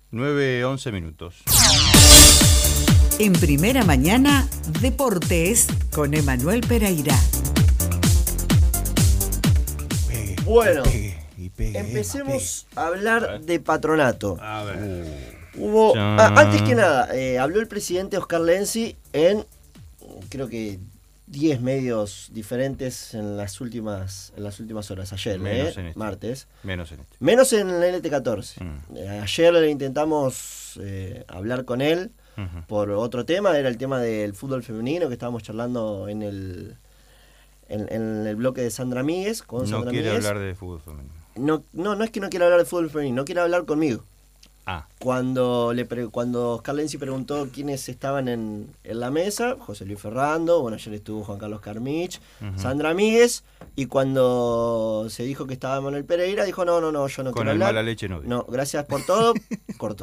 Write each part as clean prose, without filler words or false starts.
9:11 minutos. En Primera Mañana, Deportes con Emanuel Pereira. Bueno, empecemos a hablar de Patronato. A ver. Antes que nada, habló el presidente Oscar Lenzi en, creo que 10 medios diferentes en las últimas horas. Ayer, Menos en este. martes. Menos en este. Menos en el NT14. Ayer le intentamos hablar con él por otro tema, era el tema del fútbol femenino que estábamos charlando en el bloque de Sandra Míguez. No quiere hablar de fútbol femenino. No es que no quiera hablar de fútbol femenino, no quiere hablar conmigo. Cuando Oscar Lenzi preguntó quiénes estaban en la mesa, José Luis Ferrando, bueno, ayer estuvo Juan Carlos Carmich, Sandra Míguez, y cuando se dijo que estaba Manuel Pereira, dijo no, yo no quiero hablar. Con el mala leche no. No, gracias por todo, cortó.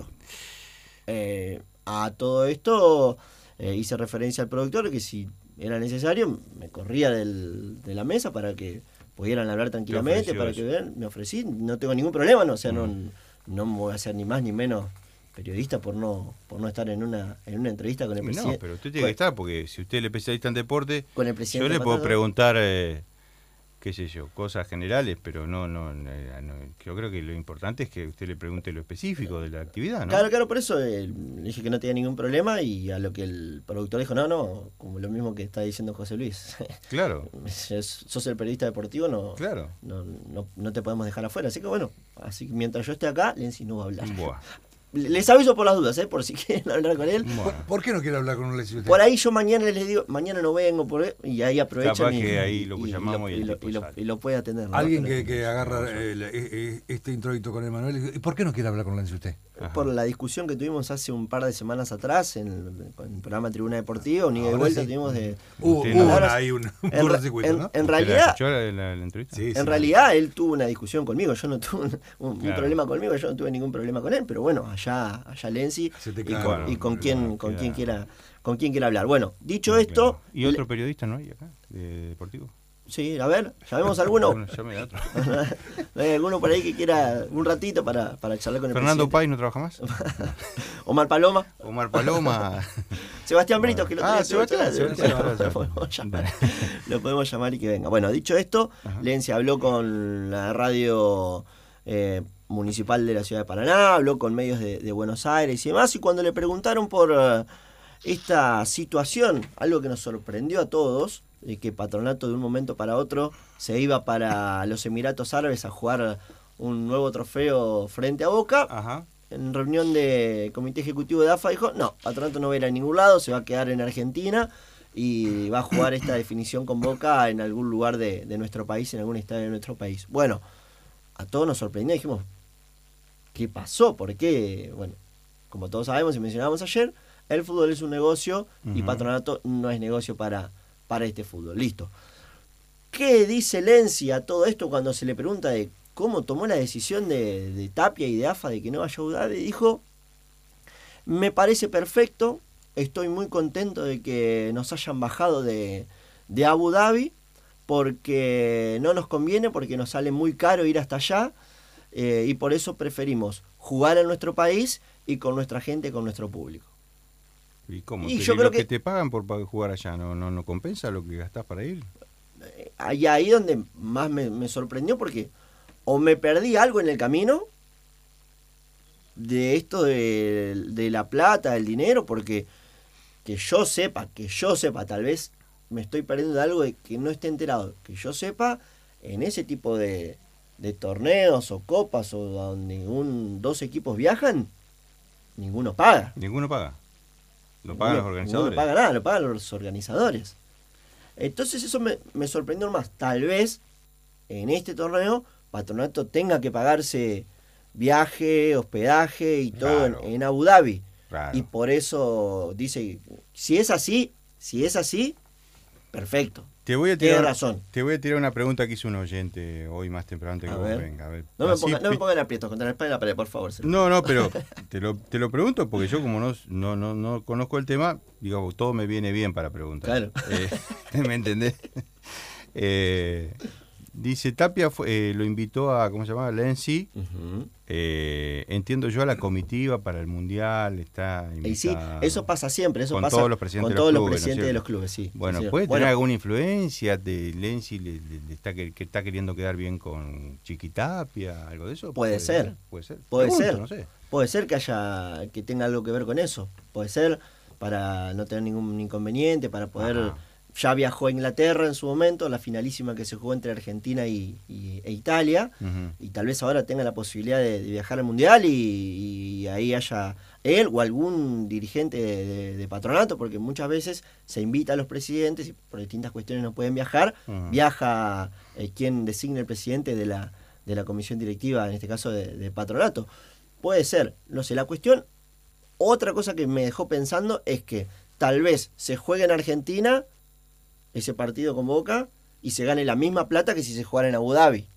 A todo esto hice referencia al productor que si era necesario me corría de la mesa para que pudieran hablar tranquilamente, para que vean, me ofrecí, no tengo ningún problema, no, o sea, no me voy a hacer ni más ni menos periodista por no estar en una entrevista con el presidente. No, pero usted tiene que estar, porque si usted es el especialista en deporte, con el presidente yo le puedo preguntar, qué sé yo, cosas generales, pero no, yo creo que lo importante es que usted le pregunte lo específico de la actividad, ¿no? Claro, por eso le dije que no tenía ningún problema, y a lo que el productor dijo, no, como lo mismo que está diciendo José Luis. Claro. Sos el periodista deportivo, claro. No te podemos dejar afuera. Así que bueno, mientras yo esté acá, Lenzi no va a hablar. Buah. Les aviso por las dudas, por si quieren hablar con él. ¿Por qué no quiere hablar con un Lenzi? Por ahí yo mañana les digo, mañana no vengo, y ahí aprovechan. Capaz que ahí lo llamamos y lo puede atender, ¿no? Alguien que agarra este introito con Emanuel. ¿Y por qué no quiere hablar con Lenzi usted? Por la discusión que tuvimos hace un par de semanas atrás en el programa Tribuna Deportiva, un ida y vuelta tuvimos de... Hubo ahí un cortocircuito, ¿no? En realidad, ¿Escuchó la entrevista? Sí, en realidad él tuvo una discusión conmigo, yo no tuve un problema conmigo, yo no tuve ningún problema con él, pero bueno, allá Lenzi y con quien quiera hablar. Bueno, dicho esto... ¿Y otro periodista no hay acá, de deportivo? Sí, a ver, llamemos a alguno. Bueno, llame a otro. ¿No hay alguno por ahí que quiera un ratito para charlar con el ¿Fernando presidente? Pay no trabaja más? Omar Paloma. Sebastián Britos, que lo tenía. Sebastián. Lo podemos llamar y que venga. Bueno, dicho esto, Lenzi habló con la radio municipal de la ciudad de Paraná, habló con medios de Buenos Aires y demás, y cuando le preguntaron por esta situación, algo que nos sorprendió a todos, de que Patronato de un momento para otro se iba para los Emiratos Árabes a jugar un nuevo trofeo frente a Boca. En reunión de comité ejecutivo de AFA dijo, no, Patronato no va a ir a ningún lado, se va a quedar en Argentina y va a jugar esta definición con Boca en algún lugar de nuestro país, en algún estadio de nuestro país. Bueno, a todos nos sorprendió, dijimos, ¿qué pasó? ¿Por qué? Bueno, como todos sabemos y mencionábamos ayer, el fútbol es un negocio y Patronato no es negocio para este fútbol. Listo. ¿Qué dice Lenzi a todo esto cuando se le pregunta de cómo tomó la decisión de Tapia y de AFA de que no vaya a Abu Dhabi? Dijo, me parece perfecto, estoy muy contento de que nos hayan bajado de Abu Dhabi, porque no nos conviene, porque nos sale muy caro ir hasta allá, y por eso preferimos jugar en nuestro país y con nuestra gente, con nuestro público. ¿Y cómo? Y ¿Y yo lo creo que que te pagan por jugar allá no compensa lo que gastás para ir? Ahí donde más me sorprendió, porque o me perdí algo en el camino de esto de la plata, del dinero, porque que yo sepa, tal vez me estoy perdiendo de algo de que no esté enterado, que yo sepa, en ese tipo de torneos o copas o donde dos equipos viajan, ninguno paga. Ninguno paga. ¿Lo pagan los organizadores? No paga nada, lo pagan los organizadores. Entonces eso me sorprendió más. Tal vez en este torneo Patronato tenga que pagarse viaje, hospedaje y todo en Abu Dhabi. Claro. Y por eso dice, si es así, perfecto. Tiene razón. Te voy a tirar una pregunta que hizo un oyente hoy más temprano antes que vos venga. A ver. No me pongan aprietos contra la espalda y la pared, por favor. No, pero te lo pregunto porque yo como no conozco el tema, digo, todo me viene bien para preguntar. Claro. ¿Me entendés? Dice Tapia lo invitó a, ¿cómo se llama? Lenzi. Ujú. Entiendo yo a la comitiva para el Mundial, está Y sí, invitada. eso pasa siempre, eso Con pasa todos los presidentes con de los todos los clubes, ¿no es presidentes de cierto? los clubes, sí. Bueno, Sí, sí. ¿puede Bueno, tener alguna influencia de Lenzi que está queriendo quedar bien con Chiquitapia, algo de eso? Puede ser. Puede ser. Puede Pregunto, ser. no sé. Puede ser que tenga algo que ver con eso. Puede ser para no tener ningún inconveniente, para poder... Ajá. Ya viajó a Inglaterra en su momento, la finalísima que se jugó entre Argentina e Italia, Ujú. y tal vez ahora tenga la posibilidad de viajar al Mundial y ahí haya él o algún dirigente de patronato, porque muchas veces se invita a los presidentes y por distintas cuestiones no pueden viajar, Ujú. viaja quien designe el presidente de la comisión directiva, en este caso de patronato. Puede ser, no sé, la cuestión, otra cosa que me dejó pensando es que tal vez se juegue en Argentina ese partido con Boca y se gane la misma plata que si se jugara en Abu Dhabi.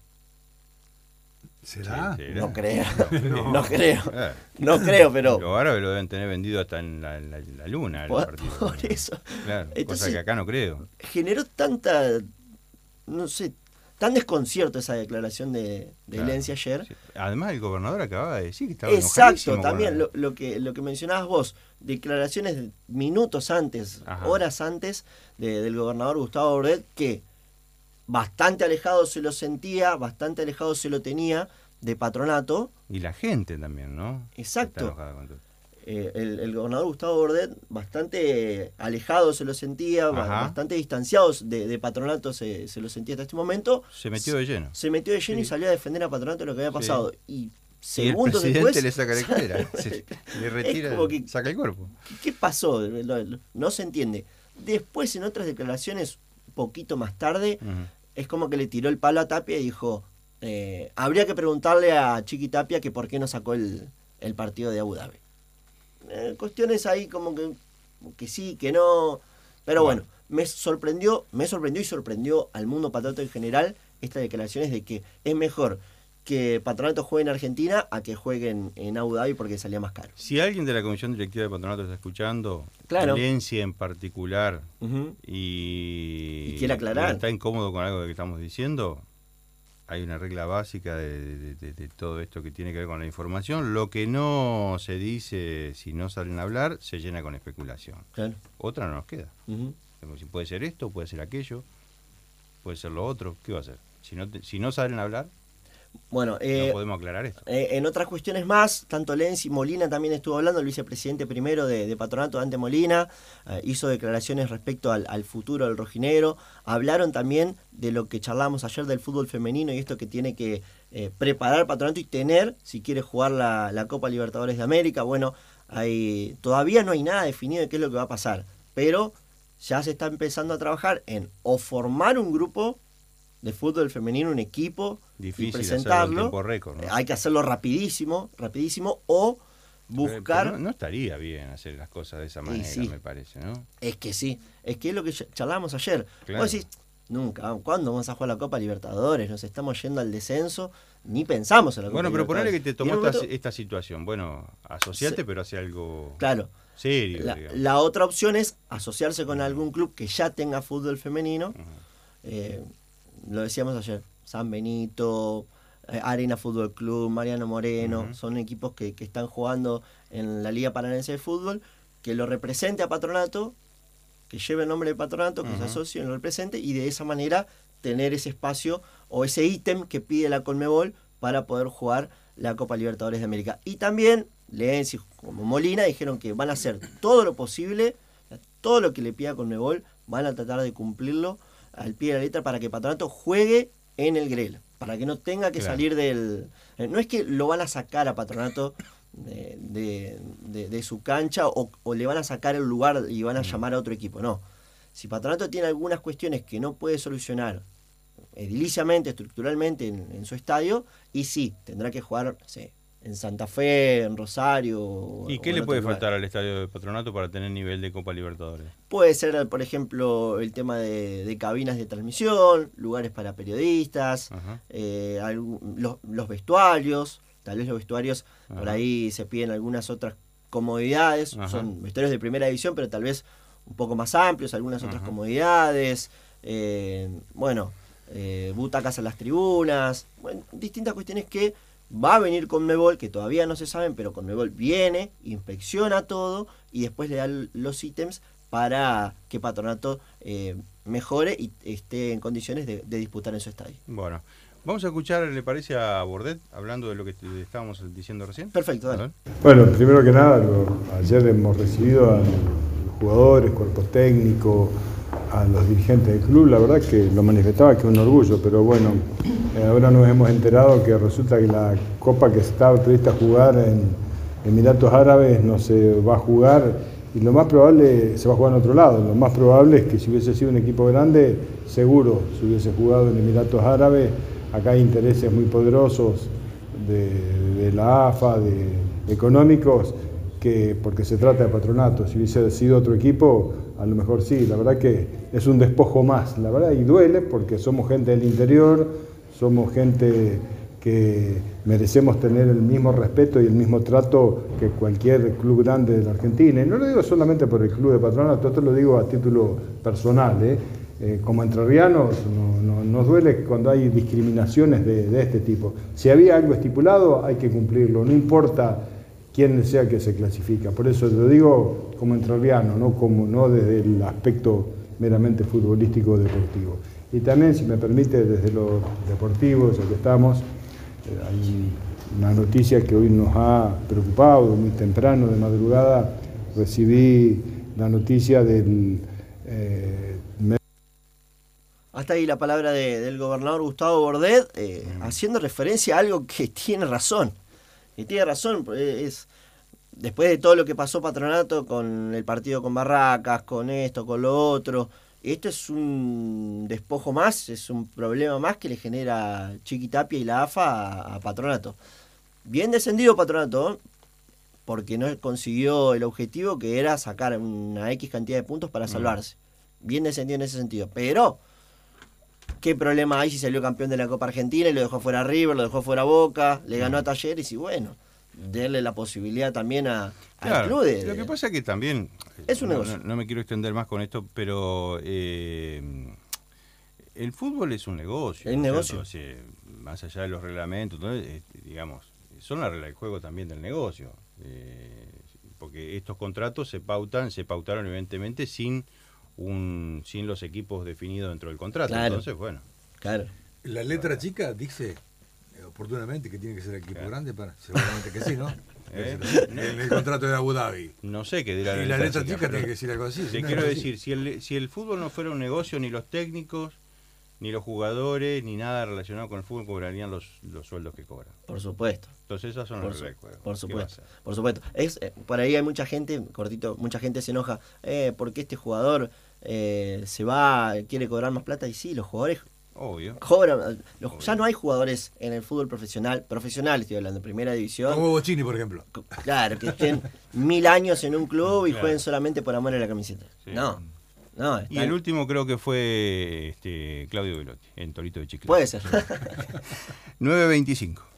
¿Será? Sí, No creo, No. no creo, Eh, no creo, pero Los árabes lo deben tener vendido hasta en la luna. el por, partido. por eso Claro, Entonces- cosa que acá no creo. generó tanta, no sé, tan desconcierto esa declaración de Claro, Lenzi ayer. sí. Además, el gobernador acababa de decir que estaba Exacto, enojadísimo también con- lo que mencionabas vos, declaraciones de minutos antes, Ajá. horas antes del gobernador Gustavo Bordet, que bastante alejado se lo sentía, bastante alejado se lo tenía de patronato. Y la gente también, ¿no? Exacto. Está enojada con todo. El gobernador Gustavo Bordet bastante alejado se lo sentía, Ajá. bastante distanciado de patronato se lo sentía hasta este momento. Se metió de lleno. Se metió de lleno y Sí. salió a defender a patronato lo que había Sí. pasado. Y Y el segundos presidente después... le saca la escalera. Le retira, como que- saca el cuerpo. ¿Qué pasó? No se entiende. Después, en otras declaraciones, un poquito más tarde, Ujú. es como que le tiró el palo a Tapia y dijo, habría que preguntarle a Chiqui Tapia que por qué no sacó el partido de Abu Dhabi. Cuestiones ahí como que sí, que no. Pero bueno, me sorprendió y sorprendió al mundo patronato en general estas declaraciones de que es mejor que Patronato juegue en Argentina a que jueguen en Abu Dhabi porque salía más caro. Si alguien de la Comisión Directiva de Patronato está escuchando, Claro. Lenzi en particular, Ujú. y quiere aclarar. está incómodo con algo que estamos diciendo, hay una regla básica de todo esto que tiene que ver con la información. Lo que no se dice, si no salen a hablar, se llena con especulación. Claro. Otra no nos queda. Ujú. Como si puede ser esto, puede ser aquello, puede ser lo otro. ¿Qué va a hacer? Si no salen a hablar, Bueno, no podemos aclarar esto. en otras cuestiones más, tanto Lenzi, Molina también estuvo hablando, el vicepresidente primero de Patronato, Dante Molina, hizo declaraciones respecto al futuro del rojinegro. Hablaron también de lo que charlábamos ayer del fútbol femenino y esto que tiene que preparar Patronato y tener, si quiere jugar la Copa Libertadores de América. Bueno, todavía no hay nada definido de qué es lo que va a pasar, pero ya se está empezando a trabajar en o formar un grupo de fútbol femenino, un equipo, Difícil y hacerlo en presentarlo. tiempo récord, ¿no? Hay que hacerlo rapidísimo, o buscar... Pero no estaría bien hacer las cosas de esa manera, sí. me parece, ¿no? Es que sí, es que es lo que charlábamos ayer. Claro. Vos decís, nunca, ¿cuándo vamos a jugar la Copa Libertadores? Nos estamos yendo al descenso, ni pensamos en la Copa Bueno, pero ponele Libertadores. que te Y en tomó un momento- esta situación. Bueno, asociate, Sí. pero hacia algo Claro, serio, digamos. la otra opción es asociarse con algún club que ya tenga fútbol femenino. Ujú. Lo decíamos ayer, San Benito, Arena Fútbol Club, Mariano Moreno, Ujú. son equipos que están jugando en la Liga Paranaense de Fútbol, que lo represente a Patronato, que lleve el nombre de Patronato, que se Ujú. asocie, lo represente, y de esa manera tener ese espacio o ese ítem que pide la Conmebol para poder jugar la Copa Libertadores de América. Y también Lenzi como Molina dijeron que van a hacer todo lo posible, todo lo que le pida Conmebol, van a tratar de cumplirlo al pie de la letra para que Patronato juegue en el Grel, para que no tenga que Claro. salir del... No es que lo van a sacar a Patronato de su cancha o le van a sacar el lugar y van a llamar a otro equipo, no. Si Patronato tiene algunas cuestiones que no puede solucionar ediliciamente, estructuralmente en su estadio, y sí, tendrá que jugar, no sé, en Santa Fe, en Rosario. ¿Y o qué en le otro puede lugar. faltar al estadio de Patronato para tener nivel de Copa Libertadores? Puede ser, por ejemplo, el tema de cabinas de transmisión, lugares para periodistas, Ajá. los vestuarios. Tal vez los vestuarios, por Ajá. ahí se piden algunas otras comodidades. Ajá. Son vestuarios de primera división, pero tal vez un poco más amplios, algunas otras Ajá. comodidades. Bueno, butacas a las tribunas, bueno, distintas cuestiones que va a venir Conmebol, que todavía no se saben, pero Conmebol viene, inspecciona todo y después le da los ítems para que Patronato mejore y esté en condiciones de disputar en su estadio. Bueno, vamos a escuchar, ¿le parece a Bordet, hablando de lo que estábamos diciendo recién? Perfecto, dale. Bueno, primero que nada, ayer hemos recibido a los jugadores, cuerpo técnico, a los dirigentes del club, la verdad que lo manifestaba que es un orgullo, pero bueno, ahora nos hemos enterado que resulta que la copa que estaba prevista jugar en Emiratos Árabes no se va a jugar y lo más probable se va a jugar en otro lado. Lo más probable es que si hubiese sido un equipo grande, seguro se hubiese jugado en Emiratos Árabes. Acá hay intereses muy poderosos de la AFA, económicos, porque se trata de Patronato. Si hubiese sido otro equipo, a lo mejor sí. La verdad que es un despojo más, la verdad, y duele porque somos gente del interior, somos gente que merecemos tener el mismo respeto y el mismo trato que cualquier club grande de la Argentina. Y no lo digo solamente por el club de Patronato, esto lo digo a título personal, como entrerrianos nos duele cuando hay discriminaciones de este tipo. Si había algo estipulado, hay que cumplirlo, no importa quién sea que se clasifica. Por eso lo digo como entrerriano, no desde el aspecto meramente futbolístico o deportivo. Y también, si me permite, desde lo deportivo, ya que estamos, hay una noticia que hoy nos ha preocupado, muy temprano, de madrugada, recibí la noticia del... Hasta ahí la palabra del gobernador Gustavo Bordet, haciendo referencia a algo que tiene razón. Y tiene razón, después de todo lo que pasó Patronato con el partido con Barracas, con esto, con lo otro, esto es un despojo más, es un problema más que le genera Chiqui Tapia y la AFA a Patronato. Bien descendido Patronato, porque no consiguió el objetivo que era sacar una X cantidad de puntos para salvarse. Bien descendido en ese sentido, pero... ¿qué problema hay si salió campeón de la Copa Argentina y lo dejó fuera River, lo dejó fuera Boca, le ganó a Talleres y bueno, darle la posibilidad también al club de... Lo que pasa es que también... es un negocio. No me quiero extender más con esto, pero el fútbol es un negocio. Es un negocio. O sea, más allá de los reglamentos, digamos, son la regla del juego también del negocio. Porque estos contratos se pautaron evidentemente sin los equipos definidos dentro del contrato. Claro. Entonces, bueno. Claro. La letra chica dice oportunamente que tiene que ser equipo grande seguramente que sí, ¿no? En el contrato de Abu Dhabi. No sé qué dirá Y la letra chica tiene que decir algo así. Te quiero decir, si el fútbol no fuera un negocio, ni los técnicos, ni los jugadores, ni nada relacionado con el fútbol cobrarían los sueldos que cobran. Por supuesto. Entonces esas son las reglas del juego. Por supuesto. Por supuesto. Por ahí hay mucha gente, cortito, mucha gente se enoja, porque este jugador se va, quiere cobrar más plata, y sí, los jugadores obvio cobran. Ya no hay jugadores en el fútbol profesional estoy hablando, de primera división. Como Bochini, por ejemplo. Claro, que estén 1000 años en un club y jueguen solamente por amor a la camiseta. Sí. No. Y el último creo que fue Claudio Velotti, en Torito de Chiclana. Puede ser. 9:25.